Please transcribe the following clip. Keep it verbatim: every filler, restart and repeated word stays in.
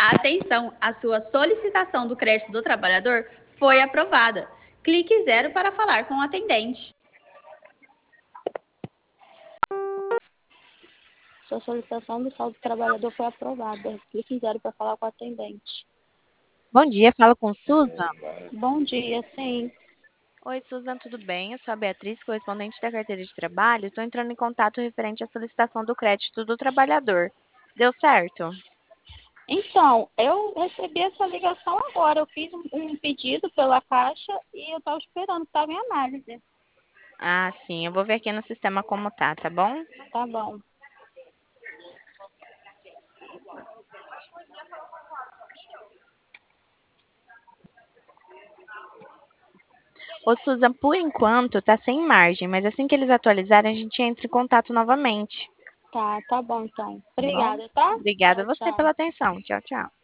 Atenção, a sua solicitação do crédito do trabalhador foi aprovada. Clique zero para falar com o atendente. Sua solicitação do saldo do trabalhador foi aprovada. Clique zero para falar com o atendente. Bom dia, falo com Susan. Bom dia, sim. Oi, Susan, tudo bem? Eu sou a Beatriz, correspondente da carteira de trabalho. Estou entrando em contato referente à solicitação do crédito do trabalhador. Deu certo? Então, eu recebi essa ligação agora. Eu fiz um, um pedido pela Caixa e eu estava esperando, estava em análise. Ah, sim, eu vou ver aqui no sistema como tá, tá bom? Tá bom. Ô, Susan, por enquanto tá sem margem, mas assim que eles atualizarem, a gente entra em contato novamente, Tá, tá bom então. tá bom? Obrigada, tá? Obrigada a Tchau, você tchau. pela atenção. Tchau, tchau.